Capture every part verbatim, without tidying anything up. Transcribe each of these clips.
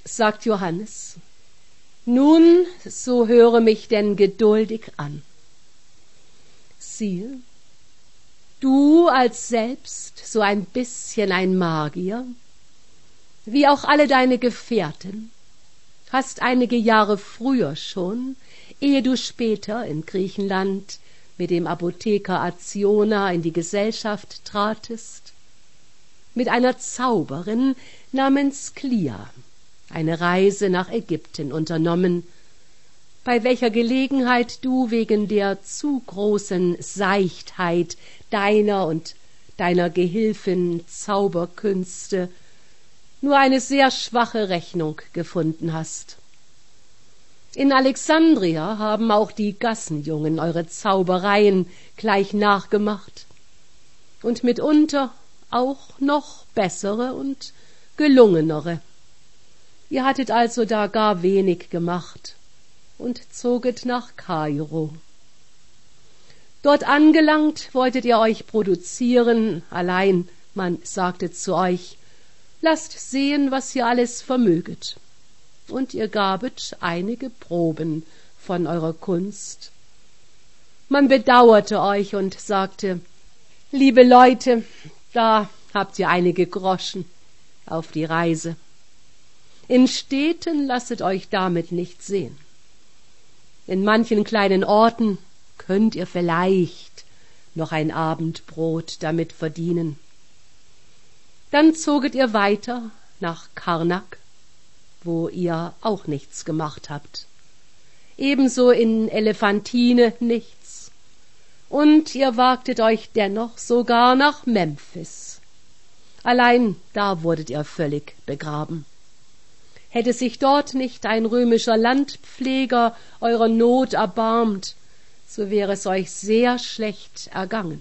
sagt Johannes, nun, so höre mich denn geduldig an. Siehe, du als selbst so ein bisschen ein Magier, wie auch alle deine Gefährten, hast einige Jahre früher schon, ehe du später in Griechenland mit dem Apotheker Aziona in die Gesellschaft tratest, mit einer Zauberin namens Klia eine Reise nach Ägypten unternommen, bei welcher Gelegenheit du wegen der zu großen Seichtheit deiner und deiner Gehilfin Zauberkünste nur eine sehr schwache Rechnung gefunden hast. In Alexandria haben auch die Gassenjungen eure Zaubereien gleich nachgemacht und mitunter auch noch bessere und gelungenere. Ihr hattet also da gar wenig gemacht und zoget nach Kairo. Dort angelangt wolltet ihr euch produzieren, allein man sagte zu euch, lasst sehen, was ihr alles vermöget. Und ihr gabet einige Proben von eurer Kunst. Man bedauerte euch und sagte, liebe Leute, da habt ihr einige Groschen auf die Reise. In Städten lasset euch damit nicht sehen. In manchen kleinen Orten könnt ihr vielleicht noch ein Abendbrot damit verdienen. Dann zoget ihr weiter nach Karnak, wo ihr auch nichts gemacht habt. Ebenso in Elephantine nichts. Und ihr wagtet euch dennoch sogar nach Memphis. Allein da wurdet ihr völlig begraben. Hätte sich dort nicht ein römischer Landpfleger eurer Not erbarmt, so wäre es euch sehr schlecht ergangen.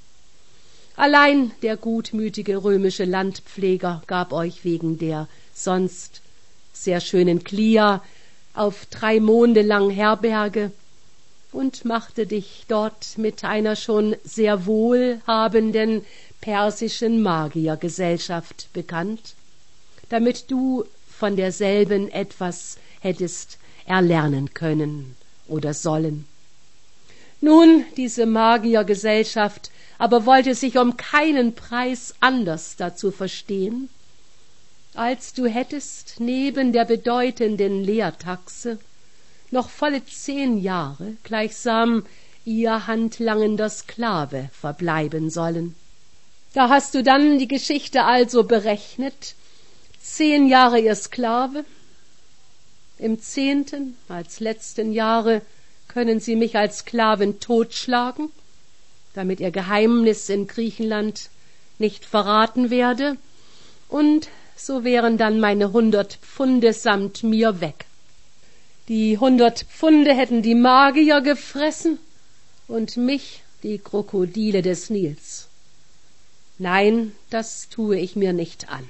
Allein der gutmütige römische Landpfleger gab euch wegen der sonst sehr schönen Klia auf drei Monde lang Herberge und machte dich dort mit einer schon sehr wohlhabenden persischen Magiergesellschaft bekannt, damit du von derselben etwas hättest erlernen können oder sollen. Nun, diese Magiergesellschaft aber wollte sich um keinen Preis anders dazu verstehen, als du hättest neben der bedeutenden Lehrtaxe noch volle zehn Jahre gleichsam ihr handlangender Sklave verbleiben sollen. Da hast du dann die Geschichte also berechnet, zehn Jahre ihr Sklave, im zehnten, als letzten Jahre, können sie mich als Sklaven totschlagen, damit ihr Geheimnis in Griechenland nicht verraten werde, und so wären dann meine hundert Pfunde samt mir weg. Die hundert Pfunde hätten die Magier gefressen und mich die Krokodile des Nils. Nein, das tue ich mir nicht an.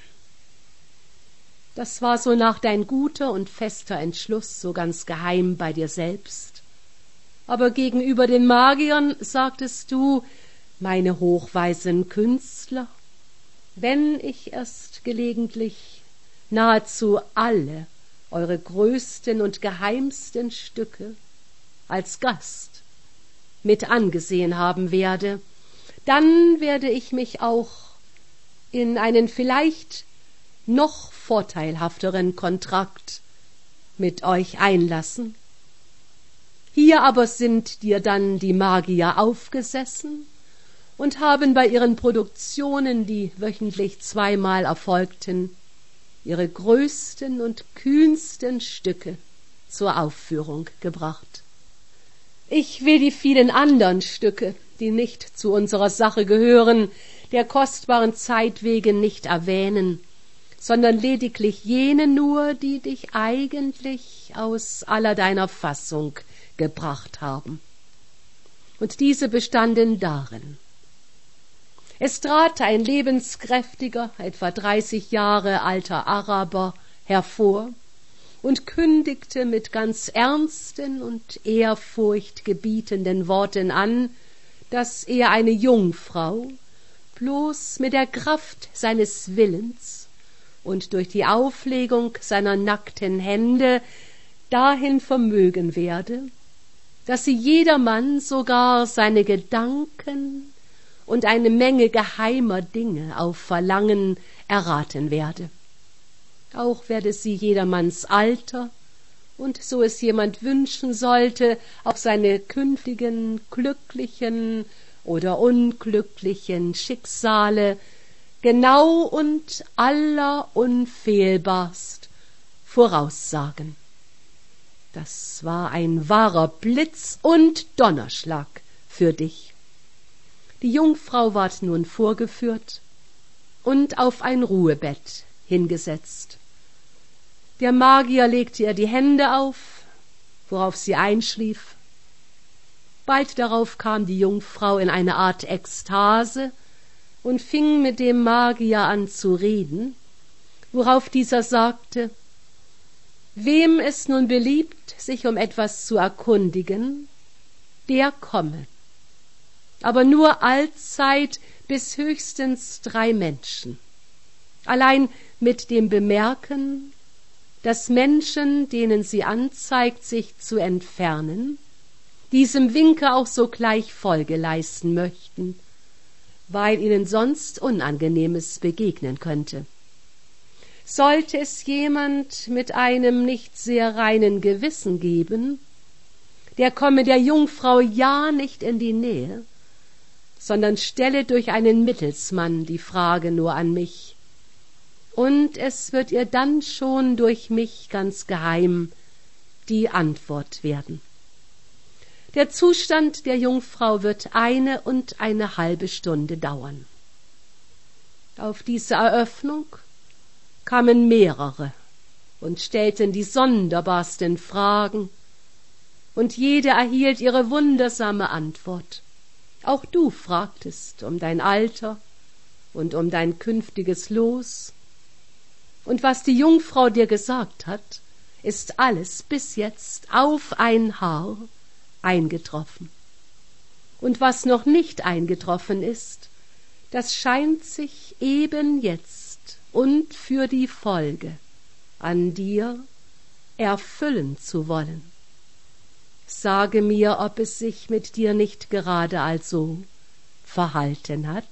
Das war so nach dein guter und fester Entschluss, so ganz geheim bei dir selbst. Aber gegenüber den Magiern sagtest du, meine hochweisen Künstler, wenn ich erst gelegentlich nahezu alle eure größten und geheimsten Stücke als Gast mit angesehen haben werde, dann werde ich mich auch in einen vielleicht noch vorteilhafteren Kontrakt mit euch einlassen. Hier aber sind dir dann die Magier aufgesessen und haben bei ihren Produktionen, die wöchentlich zweimal erfolgten, ihre größten und kühnsten Stücke zur Aufführung gebracht. Ich will die vielen anderen Stücke, die nicht zu unserer Sache gehören, der kostbaren Zeit wegen nicht erwähnen, sondern lediglich jene nur, die dich eigentlich aus aller deiner Fassung gebracht haben. Und diese bestanden darin: Es trat ein lebenskräftiger, etwa dreißig Jahre alter Araber hervor und kündigte mit ganz ernsten und ehrfurchtgebietenden Worten an, dass er eine Jungfrau bloß mit der Kraft seines Willens und durch die Auflegung seiner nackten Hände dahin vermögen werde, dass sie jedermann sogar seine Gedanken und eine Menge geheimer Dinge auf Verlangen erraten werde. Auch werde sie jedermanns Alter und, so es jemand wünschen sollte, auch seine künftigen glücklichen oder unglücklichen Schicksale genau und allerunfehlbarst voraussagen. Das war ein wahrer Blitz und Donnerschlag für dich. Die Jungfrau ward nun vorgeführt und auf ein Ruhebett hingesetzt. Der Magier legte ihr die Hände auf, worauf sie einschlief. Bald darauf kam die Jungfrau in eine Art Ekstase und fing mit dem Magier an zu reden, worauf dieser sagte: Wem es nun beliebt, sich um etwas zu erkundigen, der komme, aber nur allzeit bis höchstens drei Menschen, allein mit dem Bemerken, dass Menschen, denen sie anzeigt, sich zu entfernen, diesem Winke auch sogleich Folge leisten möchten, weil ihnen sonst Unangenehmes begegnen könnte. Sollte es jemand mit einem nicht sehr reinen Gewissen geben, der komme der Jungfrau ja nicht in die Nähe, sondern stelle durch einen Mittelsmann die Frage nur an mich, und es wird ihr dann schon durch mich ganz geheim die Antwort werden. Der Zustand der Jungfrau wird eine und eine halbe Stunde dauern. Auf diese Eröffnung kamen mehrere und stellten die sonderbarsten Fragen, und jede erhielt ihre wundersame Antwort. Auch du fragtest um dein Alter und um dein künftiges Los, und was die Jungfrau dir gesagt hat, ist alles bis jetzt auf ein Haar eingetroffen. Und was noch nicht eingetroffen ist, das scheint sich eben jetzt und für die Folge an dir erfüllen zu wollen. Sage mir, ob es sich mit dir nicht gerade also verhalten hat?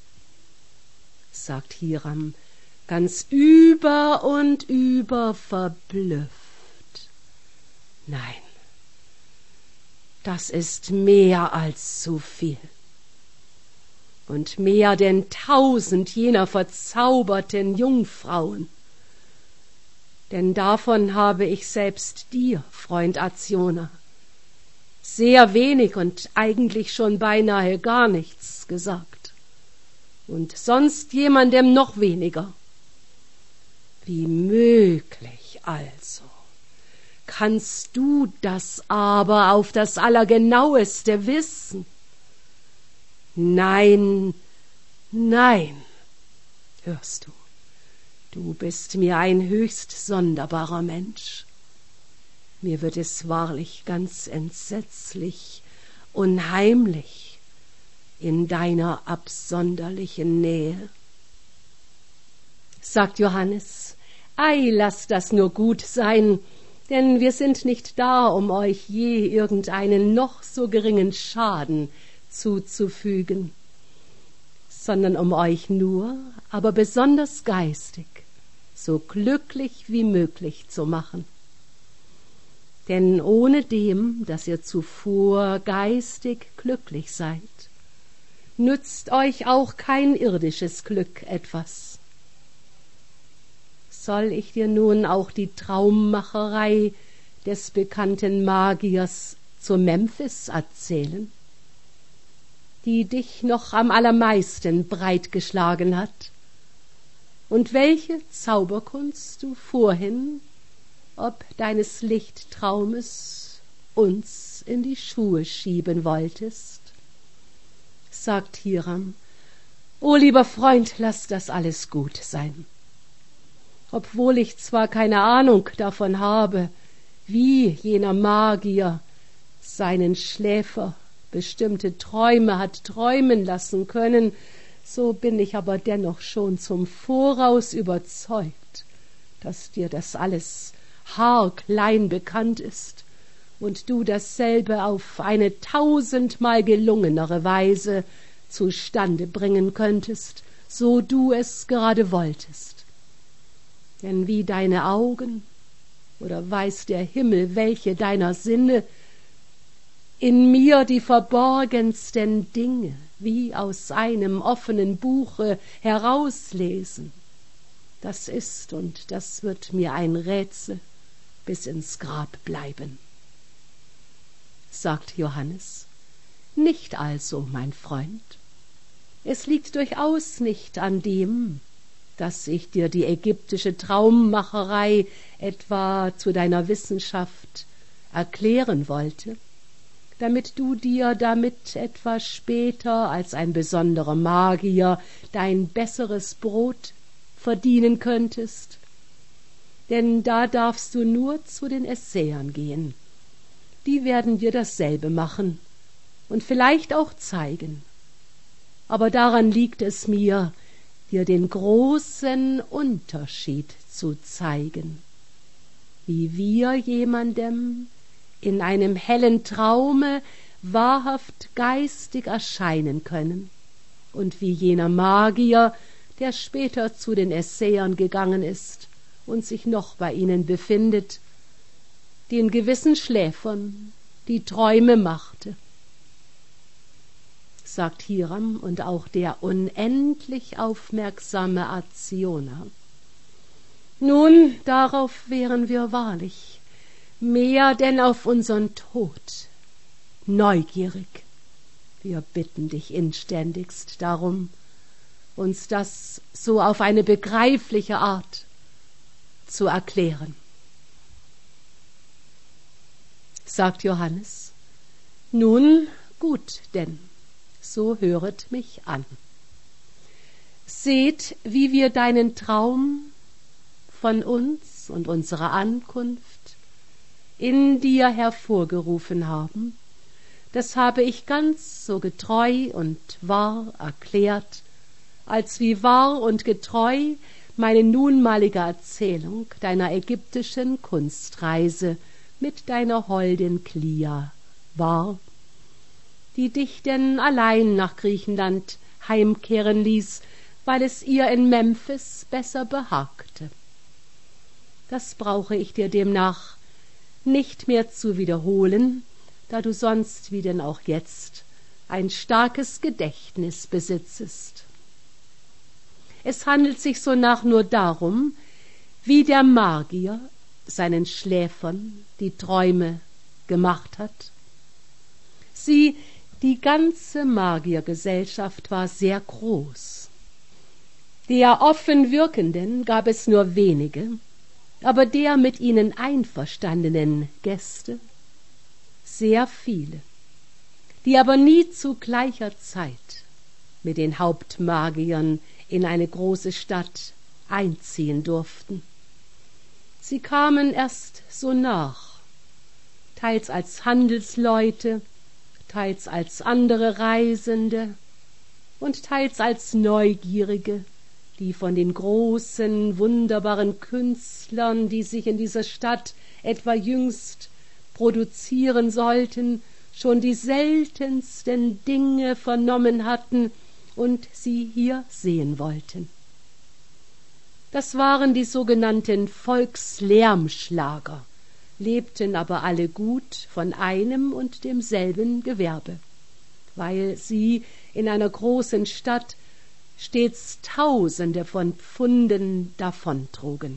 Sagt Hiram, ganz über und über verblüfft. Nein, das ist mehr als zu viel. Und mehr denn tausend jener verzauberten Jungfrauen. Denn davon habe ich selbst dir, Freund Azioner, sehr wenig und eigentlich schon beinahe gar nichts gesagt. Und sonst jemandem noch weniger. Wie möglich also kannst du das aber auf das Allergenaueste wissen? Nein, nein, hörst du, du bist mir ein höchst sonderbarer Mensch. Mir wird es wahrlich ganz entsetzlich, unheimlich in deiner absonderlichen Nähe. Sagt Johannes, ei, lasst das nur gut sein, denn wir sind nicht da, um euch je irgendeinen noch so geringen Schaden zuzufügen, sondern um euch nur, aber besonders geistig, so glücklich wie möglich zu machen. Denn ohne dem, dass ihr zuvor geistig glücklich seid, nützt euch auch kein irdisches Glück etwas. Soll ich dir nun auch die Traummacherei des bekannten Magiers zu Memphis erzählen, die dich noch am allermeisten breitgeschlagen hat, und welche Zauberkunst du vorhin ob deines Lichttraumes uns in die Schuhe schieben wolltest? Sagt Hiram, o lieber Freund, lass das alles gut sein. Obwohl ich zwar keine Ahnung davon habe, wie jener Magier seinen Schläfer bestimmte Träume hat träumen lassen können, so bin ich aber dennoch schon zum Voraus überzeugt, dass dir das alles haarklein bekannt ist und du dasselbe auf eine tausendmal gelungenere Weise zustande bringen könntest, so du es gerade wolltest. Denn wie deine Augen oder weiß der Himmel, welche deiner Sinne in mir die verborgensten Dinge wie aus einem offenen Buche herauslesen, das ist und das wird mir ein Rätsel bis ins Grab bleiben. Sagt Johannes, nicht also, mein Freund. Es liegt durchaus nicht an dem, dass ich dir die ägyptische Traummacherei etwa zu deiner Wissenschaft erklären wollte, damit du dir damit etwa später als ein besonderer Magier dein besseres Brot verdienen könntest. Denn da darfst du nur zu den Essayern gehen. Die werden dir dasselbe machen und vielleicht auch zeigen. Aber daran liegt es mir, dir den großen Unterschied zu zeigen, wie wir jemandem in einem hellen Traume wahrhaft geistig erscheinen können und wie jener Magier, der später zu den Essayern gegangen ist und sich noch bei ihnen befindet, den gewissen Schläfern die Träume machte. Sagt Hiram und auch der unendlich aufmerksame Azioner. Nun, darauf wären wir wahrlich mehr denn auf unsern Tod neugierig. Wir bitten dich inständigst darum, uns das so auf eine begreifliche Art zu erklären. Sagt Johannes, nun gut denn, so höret mich an. Seht, wie wir deinen Traum von uns und unserer Ankunft in dir hervorgerufen haben, das habe ich ganz so getreu und wahr erklärt, als wie wahr und getreu meine nunmalige Erzählung deiner ägyptischen Kunstreise mit deiner Holdin Klia war, die dich denn allein nach Griechenland heimkehren ließ, weil es ihr in Memphis besser behagte. Das brauche ich dir demnach nicht mehr zu wiederholen, da du sonst wie denn auch jetzt ein starkes Gedächtnis besitzest. Es handelt sich sonach nur darum, wie der Magier seinen Schläfern die Träume gemacht hat. Sieh, die ganze Magiergesellschaft war sehr groß. Der offen Wirkenden gab es nur wenige, aber der mit ihnen einverstandenen Gäste sehr viele, die aber nie zu gleicher Zeit mit den Hauptmagiern in eine große Stadt einziehen durften. Sie kamen erst so nach, teils als Handelsleute, teils als andere Reisende und teils als Neugierige, die von den großen, wunderbaren Künstlern, die sich in dieser Stadt etwa jüngst produzieren sollten, schon die seltensten Dinge vernommen hatten und sie hier sehen wollten. Das waren die sogenannten Volkslärmschlager, lebten aber alle gut von einem und demselben Gewerbe, weil sie in einer großen Stadt stets Tausende von Pfunden davontrugen.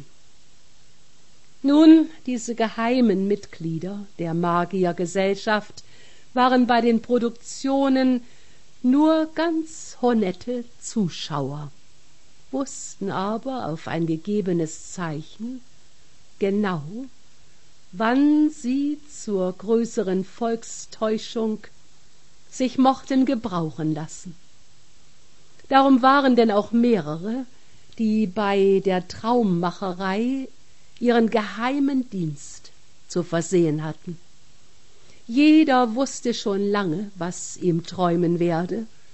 Nun, diese geheimen Mitglieder der Magiergesellschaft waren bei den Produktionen nur ganz honette Zuschauer, wussten aber auf ein gegebenes Zeichen genau, wann sie zur größeren Volkstäuschung sich mochten gebrauchen lassen. Darum waren denn auch mehrere, die bei der Traummacherei ihren geheimen Dienst zu versehen hatten. Jeder wusste schon lange, was ihm träumen werde,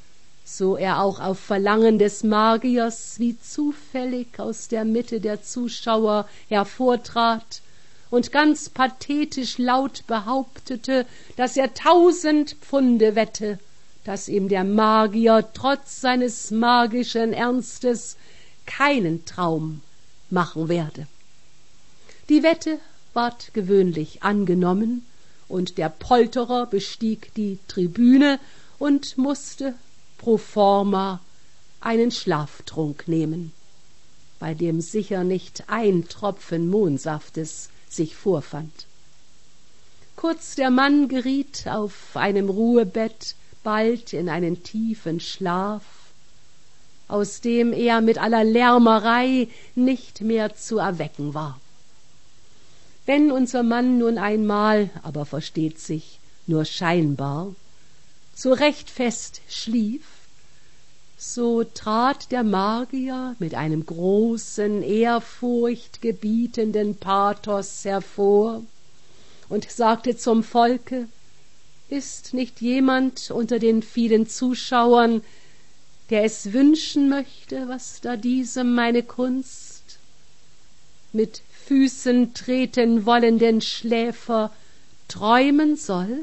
so er auch auf Verlangen des Magiers wie zufällig aus der Mitte der Zuschauer hervortrat und ganz pathetisch laut behauptete, dass er tausend Pfunde wette, dass ihm der Magier trotz seines magischen Ernstes keinen Traum machen werde. Die Wette ward gewöhnlich angenommen, und der Polterer bestieg die Tribüne und mußte pro forma einen Schlaftrunk nehmen, bei dem sicher nicht ein Tropfen Mohnsaftes sich vorfand. Kurz der Mann geriet auf einem Ruhebett bald in einen tiefen Schlaf, aus dem er mit aller Lärmerei nicht mehr zu erwecken war. Wenn unser Mann nun einmal, aber versteht sich, nur scheinbar, so recht fest schlief, so trat der Magier mit einem großen, ehrfurchtgebietenden Pathos hervor und sagte zum Volke: Ist nicht jemand unter den vielen Zuschauern, der es wünschen möchte, was da diesem meine Kunst mit Füßen treten wollenden Schläfer träumen soll?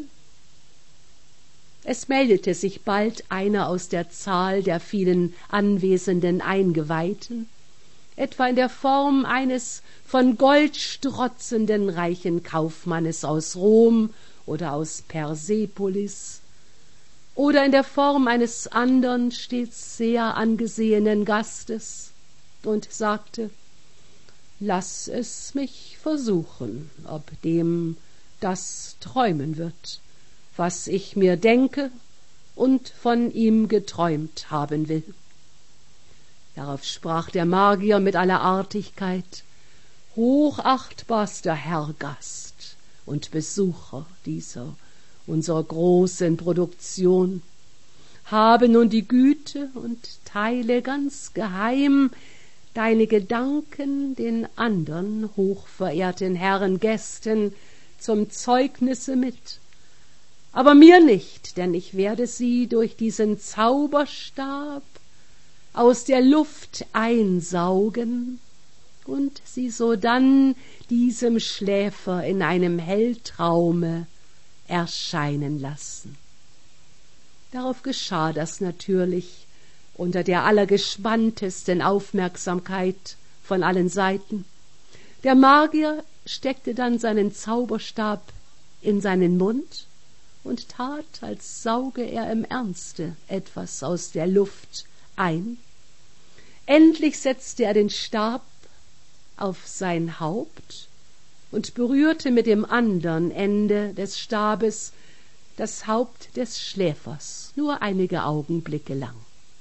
Es meldete sich bald einer aus der Zahl der vielen anwesenden Eingeweihten, etwa in der Form eines von Gold strotzenden reichen Kaufmannes aus Rom oder aus Persepolis, oder in der Form eines andern stets sehr angesehenen Gastes, und sagte: Lass es mich versuchen, ob dem das träumen wird, was ich mir denke und von ihm geträumt haben will. Darauf sprach der Magier mit aller Artigkeit: Hochachtbarster Herr Gast und Besucher dieser unserer großen Produktion, habe nun die Güte und teile ganz geheim deine Gedanken den andern hochverehrten Herren Gästen zum Zeugnisse mit, aber mir nicht, denn ich werde sie durch diesen Zauberstab aus der Luft einsaugen und sie sodann diesem Schläfer in einem Helltraume erscheinen lassen. Darauf geschah das natürlich unter der allergespanntesten Aufmerksamkeit von allen Seiten. Der Magier steckte dann seinen Zauberstab in seinen Mund und tat, als sauge er im Ernste etwas aus der Luft ein. Endlich setzte er den Stab auf sein Haupt und berührte mit dem andern Ende des Stabes das Haupt des Schläfers, nur einige Augenblicke lang.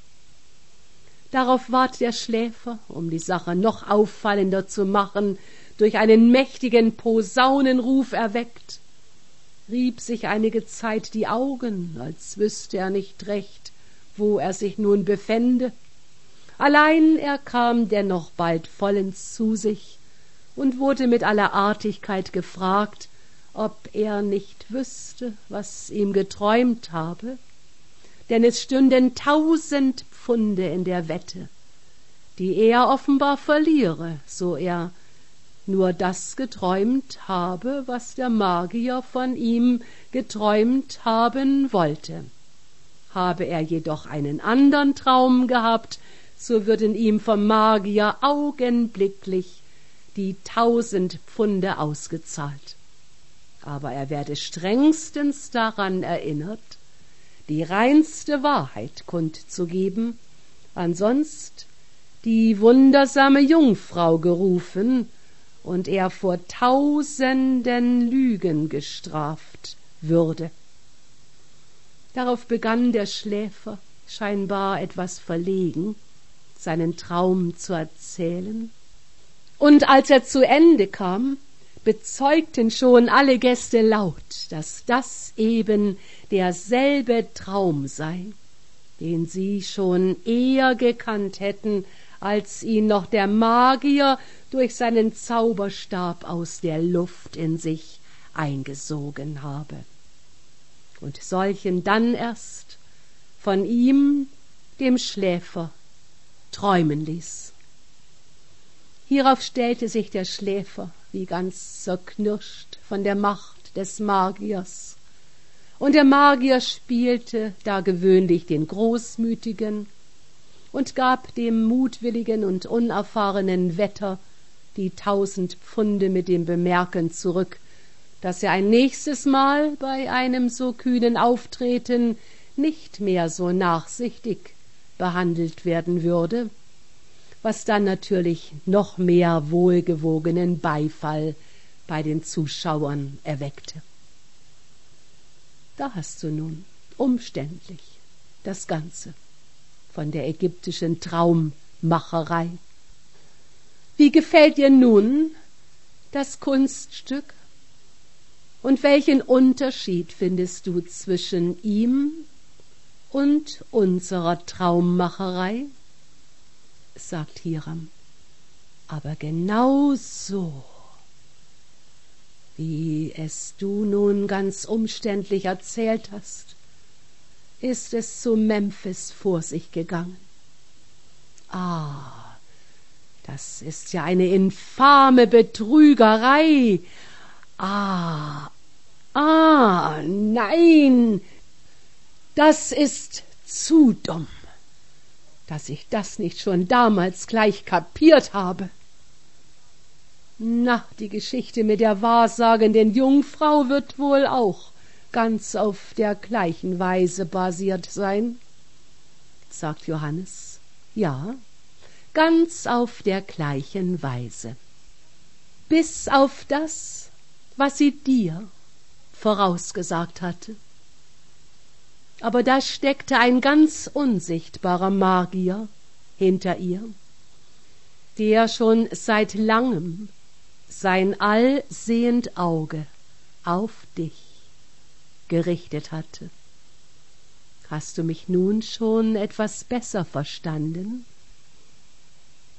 Darauf ward der Schläfer, um die Sache noch auffallender zu machen, durch einen mächtigen Posaunenruf erweckt, rieb sich einige Zeit die Augen, als wüsste er nicht recht, wo er sich nun befände. Allein er kam dennoch bald vollends zu sich und wurde mit aller Artigkeit gefragt, ob er nicht wüsste, was ihm geträumt habe, denn es stünden tausend Pfunde in der Wette, die er offenbar verliere, so er nur das geträumt habe, was der Magier von ihm geträumt haben wollte. Habe er jedoch einen andern Traum gehabt, so würden ihm vom Magier augenblicklich die tausend Pfunde ausgezahlt. Aber er werde strengstens daran erinnert, die reinste Wahrheit kundzugeben, ansonst die wundersame Jungfrau gerufen und er vor tausenden Lügen gestraft würde. Darauf begann der Schläfer, scheinbar etwas verlegen, seinen Traum zu erzählen, und als er zu Ende kam, bezeugten schon alle Gäste laut, dass das eben derselbe Traum sei, den sie schon eher gekannt hätten, als ihn noch der Magier durch seinen Zauberstab aus der Luft in sich eingesogen habe. Und solchen dann erst von ihm dem Schläfer, träumen ließ. Hierauf stellte sich der Schläfer wie ganz zerknirscht von der Macht des Magiers, und der Magier spielte da gewöhnlich den Großmütigen und gab dem mutwilligen und unerfahrenen Wetter die tausend Pfunde mit dem Bemerken zurück, dass er ein nächstes Mal bei einem so kühnen Auftreten nicht mehr so nachsichtig behandelt werden würde, was dann natürlich noch mehr wohlgewogenen Beifall bei den Zuschauern erweckte. Da hast du nun umständlich das Ganze von der ägyptischen Traummacherei. Wie gefällt dir nun das Kunststück? Und welchen Unterschied findest du zwischen ihm und unserer Traummacherei? Sagt Hiram. Aber genau so, wie es du nun ganz umständlich erzählt hast, ist es zu Memphis vor sich gegangen. Ah, das ist ja eine infame Betrügerei. Ah, ah, nein, das ist zu dumm, dass ich das nicht schon damals gleich kapiert habe. Na, die Geschichte mit der wahrsagenden Jungfrau wird wohl auch ganz auf der gleichen Weise basiert sein, sagt Johannes. Ja, ganz auf der gleichen Weise. Bis auf das, was sie dir vorausgesagt hatte. Aber da steckte ein ganz unsichtbarer Magier hinter ihr, der schon seit langem sein allsehend Auge auf dich gerichtet hatte. Hast du mich nun schon etwas besser verstanden?